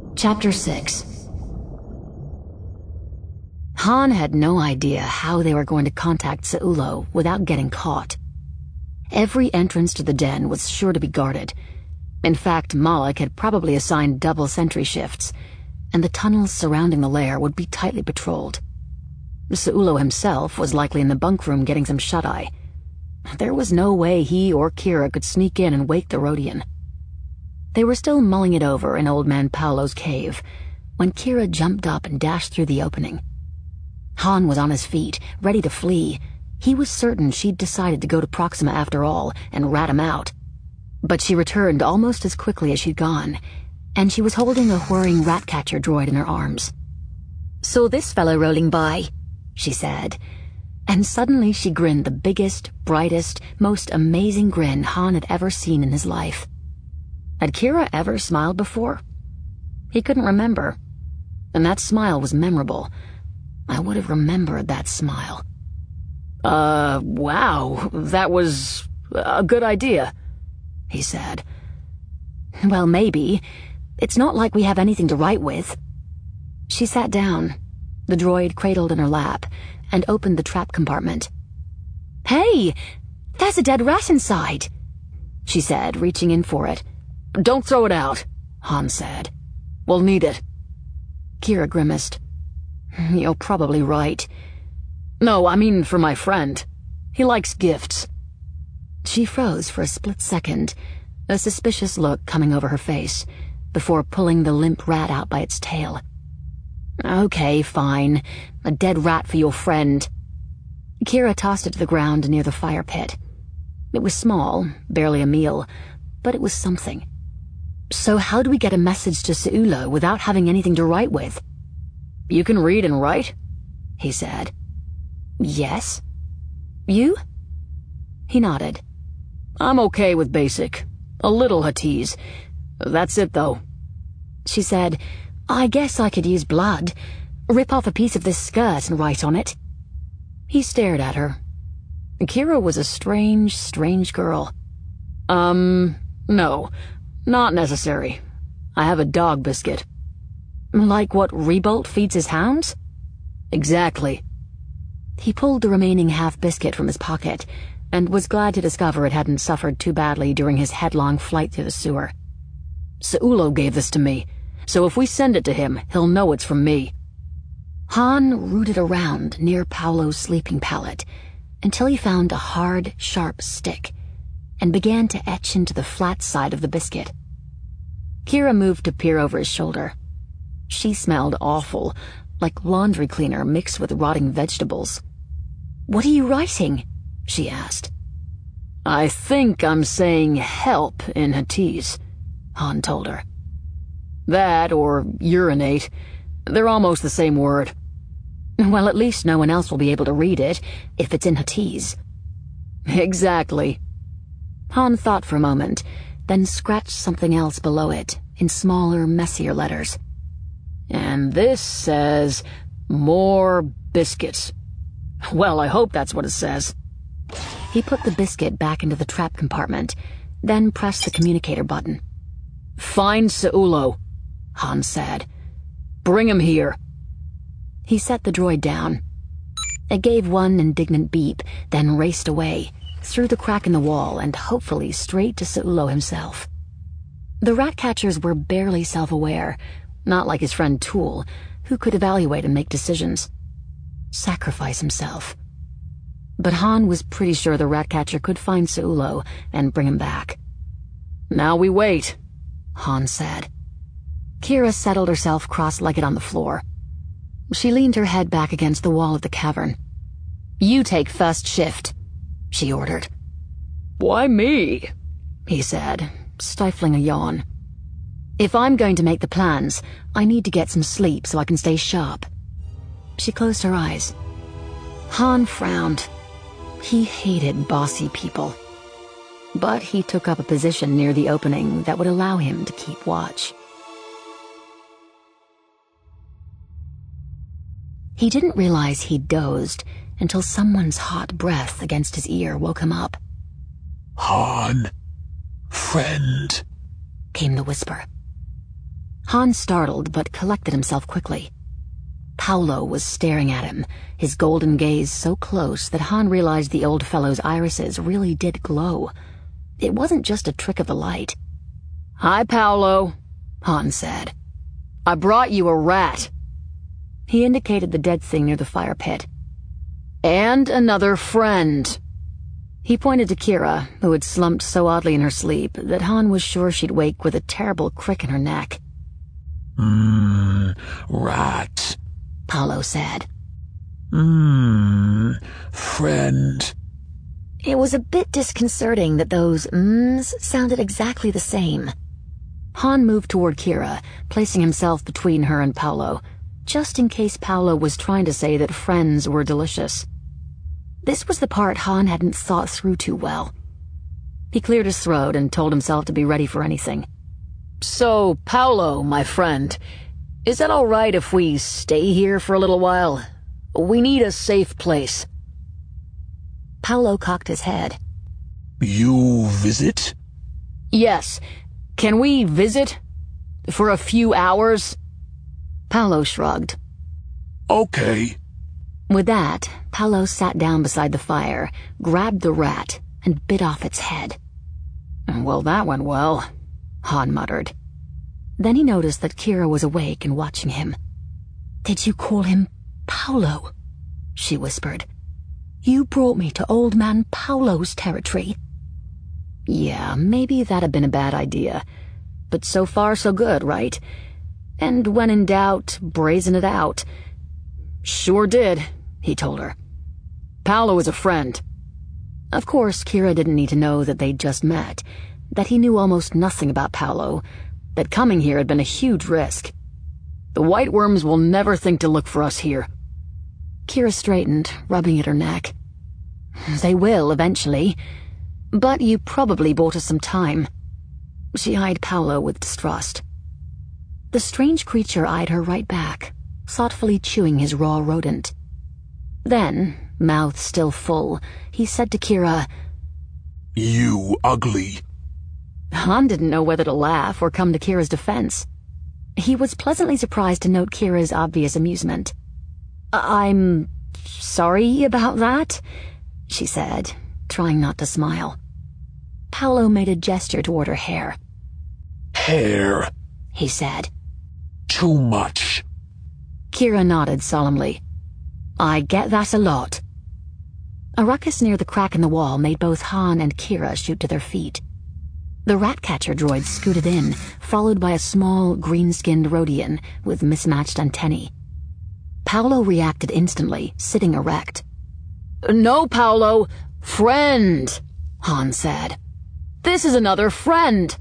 Chapter 6. Han had no idea how they were going to contact Seulo without getting caught. Every entrance to the den was sure to be guarded. In fact, Malik had probably assigned double sentry shifts, and the tunnels surrounding the lair would be tightly patrolled. Seulo himself was likely in the bunk room getting some shut-eye. There was no way he or Kira could sneak in and wake the Rodian. They were still mulling it over in Old Man Paolo's cave when Kira jumped up and dashed through the opening. Han was on his feet, ready to flee. He was certain she'd decided to go to Proxima after all and rat him out. But she returned almost as quickly as she'd gone, and she was holding a whirring rat-catcher droid in her arms. "Saw this fellow rolling by," she said, and suddenly she grinned the biggest, brightest, most amazing grin Han had ever seen in his life. Had Kira ever smiled before? He couldn't remember, and that smile was memorable. I would have remembered that smile. Wow, that was a good idea," he said. "Well, maybe. It's not like we have anything to write with." She sat down, the droid cradled in her lap, and opened the trap compartment. "Hey, there's a dead rat inside," she said, reaching in for it. "Don't throw it out," Han said. "We'll need it." Kira grimaced. "You're probably right." "No, I mean for my friend. He likes gifts." She froze for a split second, a suspicious look coming over her face, before pulling the limp rat out by its tail. "Okay, fine. A dead rat for your friend." Kira tossed it to the ground near the fire pit. It was small, barely a meal, but it was something. "So how do we get a message to Seulo without having anything to write with?" "You can read and write?" he said. "Yes. You?" He nodded. "I'm okay with basic. A little Huttese. That's it, though." She said, "I guess I could use blood. Rip off a piece of this skirt and write on it." He stared at her. Kira was a strange, strange girl. No, not necessary. I have a dog biscuit." "Like what Rebolt feeds his hounds?" "Exactly." He pulled the remaining half biscuit from his pocket, and was glad to discover it hadn't suffered too badly during his headlong flight through the sewer. "Seulo gave this to me, so if we send it to him, he'll know it's from me." Han rooted around near Paolo's sleeping pallet until he found a hard, sharp stick and began to etch into the flat side of the biscuit. Kira moved to peer over his shoulder. She smelled awful, like laundry cleaner mixed with rotting vegetables. "What are you writing?" she asked. "I think I'm saying help in Huttese," Han told her. "That or urinate. They're almost the same word." "Well, at least no one else will be able to read it, if it's in Huttese." "Exactly." Han thought for a moment, then scratched something else below it, in smaller, messier letters. "And this says, more biscuits. Well, I hope that's what it says." He put the biscuit back into the trap compartment, then pressed the communicator button. "Find Seulo," Han said. "Bring him here." He set the droid down. It gave one indignant beep, then raced away, through the crack in the wall and hopefully straight to Seulo himself. The rat-catchers were barely self-aware, not like his friend Tool, who could evaluate and make decisions. Sacrifice himself. But Han was pretty sure the rat-catcher could find Seulo and bring him back. "Now we wait," Han said. Kira settled herself cross-legged on the floor. She leaned her head back against the wall of the cavern. "You take first shift," she ordered. "Why me?" he said, stifling a yawn. "If I'm going to make the plans, I need to get some sleep so I can stay sharp." She closed her eyes. Han frowned. He hated bossy people. But he took up a position near the opening that would allow him to keep watch. He didn't realize he'd dozed until someone's hot breath against his ear woke him up. "Han, friend," came the whisper. Han startled but collected himself quickly. Paulo was staring at him, his golden gaze so close that Han realized the old fellow's irises really did glow. It wasn't just a trick of the light. "Hi, Paulo," Han said. "I brought you a rat." He indicated the dead thing near the fire pit. "And another friend." He pointed to Kira, who had slumped so oddly in her sleep that Han was sure she'd wake with a terrible crick in her neck. Rat, Paulo said. Friend. It was a bit disconcerting that those sounded exactly the same. Han moved toward Kira, placing himself between her and Paulo, just in case Paulo was trying to say that friends were delicious. This was the part Han hadn't thought through too well. He cleared his throat and told himself to be ready for anything. "So, Paulo, my friend, is that all right if we stay here for a little while? We need a safe place." Paulo cocked his head. You visit? "Yes. Can we visit? For a few hours?" Paulo shrugged. Okay. With that, Paulo sat down beside the fire, grabbed the rat, and bit off its head. "Well, that went well," Han muttered. Then he noticed that Kira was awake and watching him. "Did you call him Paulo?" she whispered. "You brought me to Old Man Paulo's territory." Yeah, maybe that had been a bad idea. But so far so good, right? And when in doubt, brazen it out. "Sure did," he told her. "Paulo is a friend." Of course, Kira didn't need to know that they'd just met, that he knew almost nothing about Paulo, that coming here had been a huge risk. "The White Worms will never think to look for us here." Kira straightened, rubbing at her neck. "They will, eventually. But you probably bought us some time." She eyed Paulo with distrust. The strange creature eyed her right back, thoughtfully chewing his raw rodent. Then, mouth still full, he said to Kira, You ugly. Han didn't know whether to laugh or come to Kira's defense. He was pleasantly surprised to note Kira's obvious amusement. "I'm sorry about that," she said, trying not to smile. Paulo made a gesture toward her hair. Hair. He said. Too much. Kira nodded solemnly. "I get that a lot." A ruckus near the crack in the wall made both Han and Kira shoot to their feet. The rat-catcher droid scooted in, followed by a small, green-skinned Rhodian with mismatched antennae. Paulo reacted instantly, sitting erect. "No, Paulo! Friend!" Han said. "This is another friend!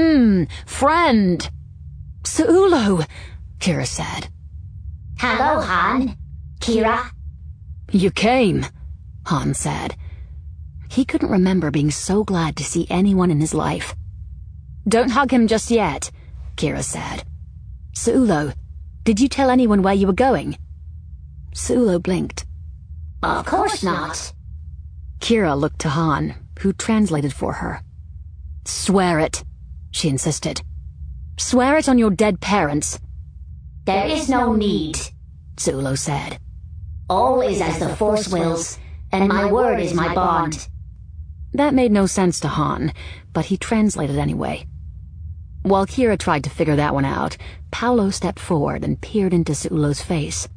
Friend!" "Sa'ulo!" Kira said. "Hello, Han. Kira?" "You came," Han said. He couldn't remember being so glad to see anyone in his life. "Don't hug him just yet," Kira said. "Sa'ulo, did you tell anyone where you were going?" Sa'ulo blinked. "Of course not." Kira looked to Han, who translated for her. "Swear it," she insisted. "Swear it on your dead parents." "There is no need," Sa'ulo said. "All is as the Force wills, and my word is my bond." That made no sense to Han, but he translated anyway. While Kira tried to figure that one out, Paulo stepped forward and peered into Sa'ulo's face.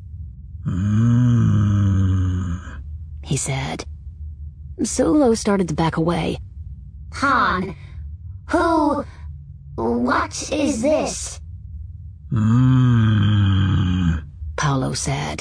He said. Sa'ulo started to back away. "Han, what is this?" Paulo said.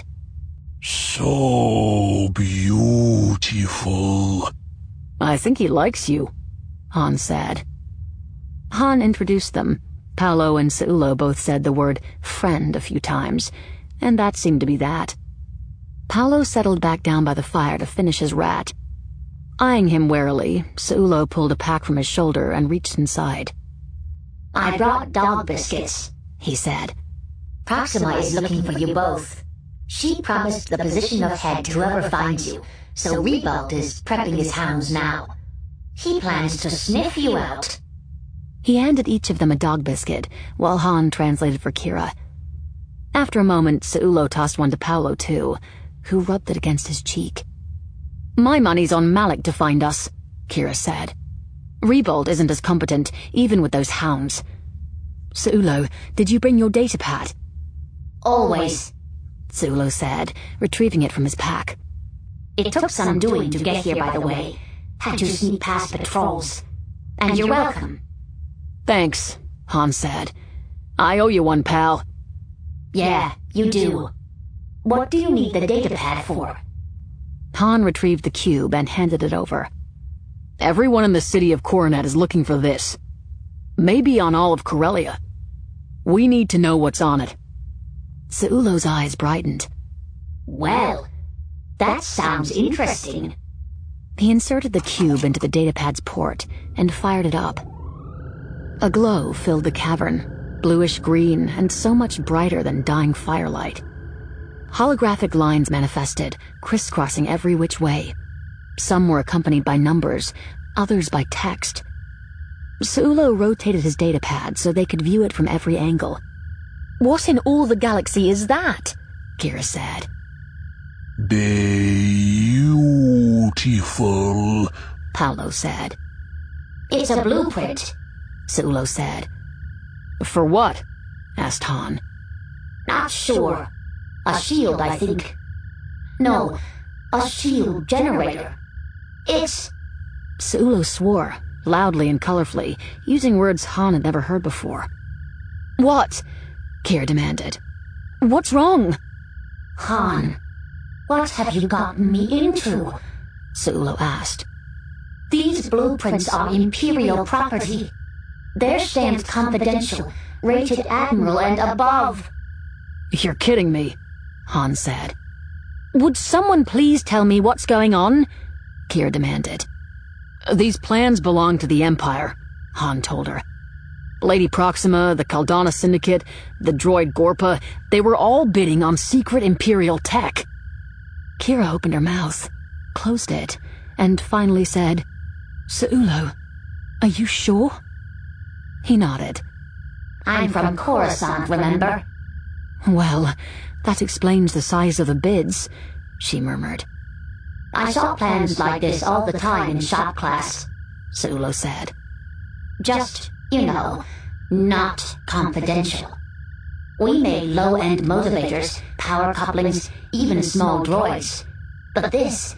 So beautiful. "I think he likes you," Han said. Han introduced them. Paulo and Sa'ulo both said the word friend a few times, and that seemed to be that. Paulo settled back down by the fire to finish his rat. Eyeing him warily, Sa'ulo pulled a pack from his shoulder and reached inside. "I brought dog biscuits," he said. "Proxima is looking for you both. She promised the position of head to whoever finds you, so Rebolt is prepping his hounds now. He plans to sniff you out." He handed each of them a dog biscuit, while Han translated for Kira. After a moment, Seulo tossed one to Paolo, too, who rubbed it against his cheek. "My money's on Malik to find us," Kira said. "Rebold isn't as competent, even with those hounds. Seulo, did you bring your datapad?" Always, Seulo said, retrieving it from his pack. It took some doing to get here, by the way. Had to sneak past patrols. And you're welcome. "Thanks," Han said. "I owe you one, pal." Yeah, you do. What do you need the datapad for? Han retrieved the cube and handed it over. "Everyone in the city of Coronet is looking for this. Maybe on all of Corellia. We need to know what's on it." Seulo's eyes brightened. Well, that sounds interesting. He inserted the cube into the datapad's port and fired it up. A glow filled the cavern, bluish-green and so much brighter than dying firelight. Holographic lines manifested, crisscrossing every which way. Some were accompanied by numbers, others by text. Seulo rotated his datapad so they could view it from every angle. "What in all the galaxy is that?" Kira said. Beautiful, Paolo said. It's a blueprint, Seulo said. "For what?" asked Han. Not sure. A shield, I think. No, a shield generator. It's... Seulo swore, loudly and colorfully, using words Han had never heard before. "What?" Kira demanded. "What's wrong?" Han, what have you gotten me into? Seulo asked. These blueprints are Imperial property. They're stamped confidential, rated Admiral and above. "You're kidding me," Han said. "Would someone please tell me what's going on?" Kira demanded. "These plans belong to the Empire," Han told her. "Lady Proxima, the Caldana Syndicate, the droid Gorpa, they were all bidding on secret Imperial tech." Kira opened her mouth, closed it, and finally said, "Seulo, are you sure?" He nodded. I'm from Coruscant, remember? "Well, that explains the size of the bids," she murmured. I saw plans like this all the time in shop class, Seulo said. Just, not confidential. We made low-end motivators, power couplings, even small droids. But this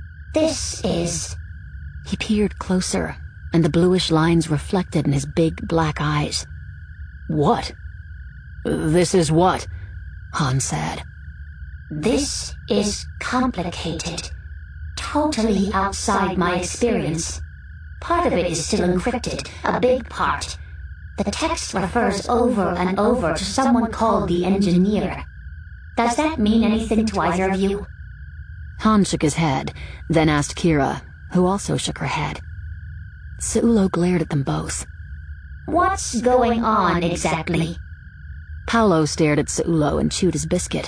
is... He peered closer, and the bluish lines reflected in his big black eyes. "What? This is what?" Han said. This is complicated. Totally outside my experience. Part of it is still encrypted, a big part. The text refers over and over to someone called the Engineer. Does that mean anything to either of you? Han shook his head, then asked Kira, who also shook her head. Seulo glared at them both. What's going on exactly? Paolo stared at Seulo and chewed his biscuit.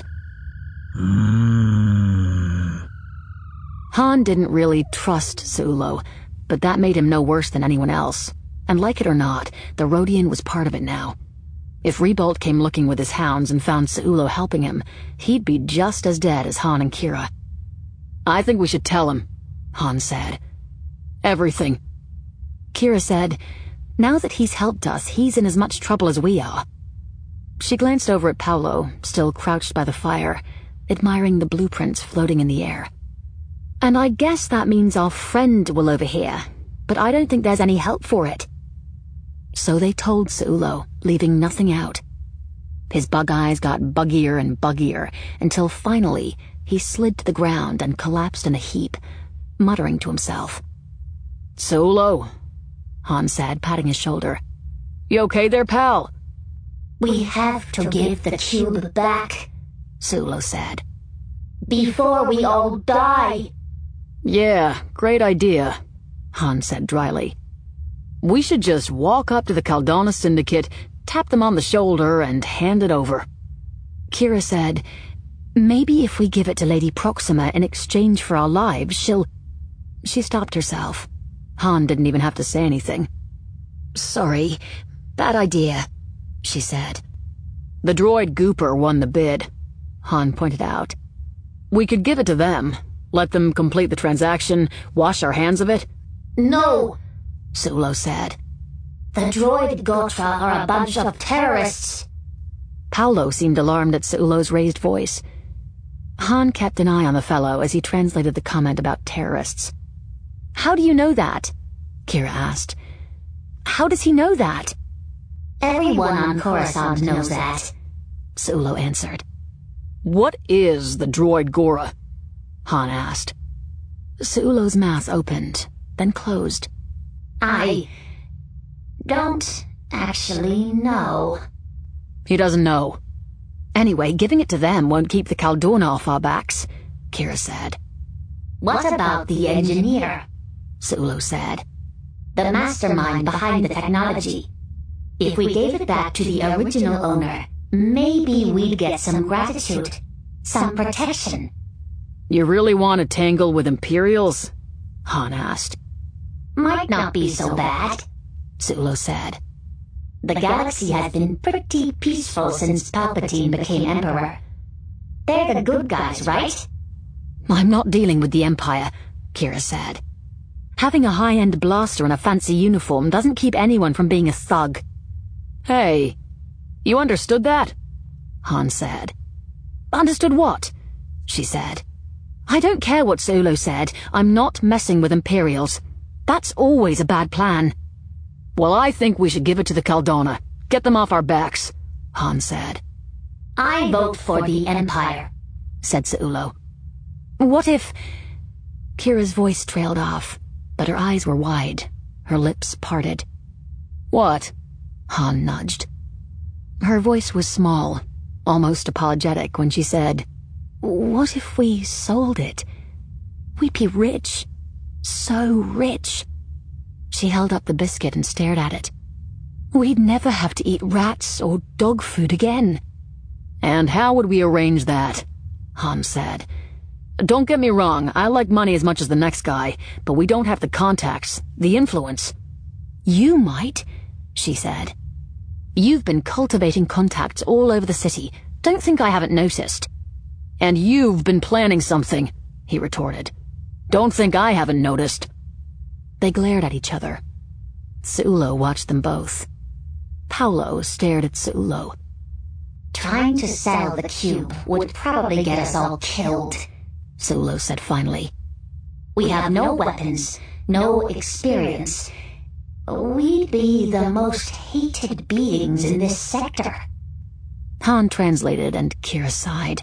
Han didn't really trust Seulo, but that made him no worse than anyone else. And like it or not, the Rodian was part of it now. If Rebolt came looking with his hounds and found Seulo helping him, he'd be just as dead as Han and Kira. "I think we should tell him," Han said. "Everything." Kira said, "Now that he's helped us, he's in as much trouble as we are." She glanced over at Paolo, still crouched by the fire, admiring the blueprints floating in the air. "And I guess that means our friend will overhear, but I don't think there's any help for it." So they told Seulo, leaving nothing out. His bug eyes got buggier and buggier, until finally he slid to the ground and collapsed in a heap, muttering to himself. "Seulo," Han said, patting his shoulder. "You okay there, pal?" We have to give the cube back, Seulo said. Before we all die. "Yeah, great idea," Han said dryly. "We should just walk up to the Caldana Syndicate, tap them on the shoulder, and hand it over." Kira said, "Maybe if we give it to Lady Proxima in exchange for our lives, she'll..." She stopped herself. Han didn't even have to say anything. Sorry, bad idea, she said. The droid Gooper won the bid, Han pointed out. We could give it to them, let them complete the transaction, wash our hands of it. No, Seulo said. the droid Gotra are a bunch of terrorists. Paolo seemed alarmed at Seulo's raised voice. Han kept an eye on the fellow as he translated the comment about terrorists. How do you know that? Kira asked. How does he know that? Everyone on Coruscant knows that, Seulo answered. What is the droid Gora? Han asked. Seulo's mouth opened, then closed. I don't actually know. He doesn't know. Anyway, giving it to them won't keep the Kaldorna off our backs, Kira said. What about the engineer? Seulo said. The mastermind behind the technology. If we gave it back to the original owner, maybe we'd get some gratitude, some protection. You really want to tangle with Imperials? Han asked. Might not be so bad, Seulo said. The galaxy has been pretty peaceful since Palpatine became Emperor. They're the good guys, right? I'm not dealing with the Empire, Kira said. Having a high-end blaster and a fancy uniform doesn't keep anyone from being a thug. Hey, you understood that? Han said. Understood what? She said. I don't care what Seulo said. I'm not messing with Imperials. That's always a bad plan. Well, I think we should give it to the Kaldorna. Get them off our backs, Han said. I vote for the Empire, said Seulo. What if... Kira's voice trailed off, but her eyes were wide, her lips parted. What? Han nudged. Her voice was small, almost apologetic when she said, What if we sold it? We'd be rich. So rich. She held up the biscuit and stared at it. We'd never have to eat rats or dog food again. And how would we arrange that? Han said. Don't get me wrong, I like money as much as the next guy, but we don't have the contacts, the influence. You might, she said. You've been cultivating contacts all over the city. Don't think I haven't noticed. And you've been planning something, he retorted. Don't think I haven't noticed. They glared at each other. Seulo watched them both. Paolo stared at Seulo. Trying to sell the cube would probably get us all killed, Seulo said finally. We have no weapons, no experience. We'd be the most hated beings in this sector. Han translated and Kira sighed.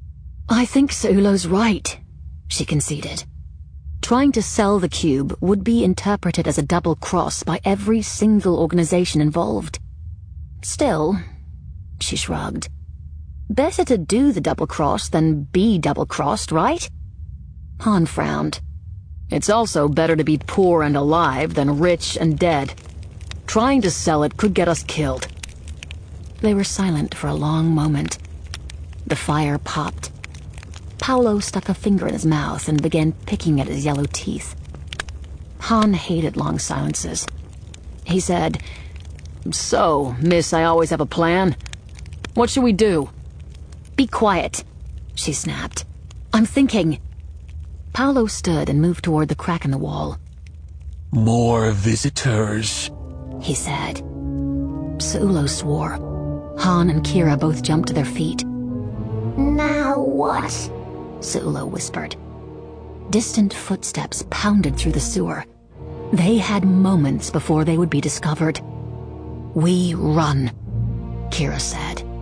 I think Seulo's right, she conceded. Trying to sell the cube would be interpreted as a double cross by every single organization involved. Still, she shrugged. Better to do the double cross than be double-crossed, right? Han frowned. It's also better to be poor and alive than rich and dead. Trying to sell it could get us killed. They were silent for a long moment. The fire popped. Paolo stuck a finger in his mouth and began picking at his yellow teeth. Han hated long silences. He said, So, miss, I always have a plan. What should we do? Be quiet, she snapped. I'm thinking. Paolo stood and moved toward the crack in the wall. More visitors, he said. Seulo swore. Han and Kira both jumped to their feet. Now what? Seulo whispered. Distant footsteps pounded through the sewer. They had moments before they would be discovered. We run, Kira said.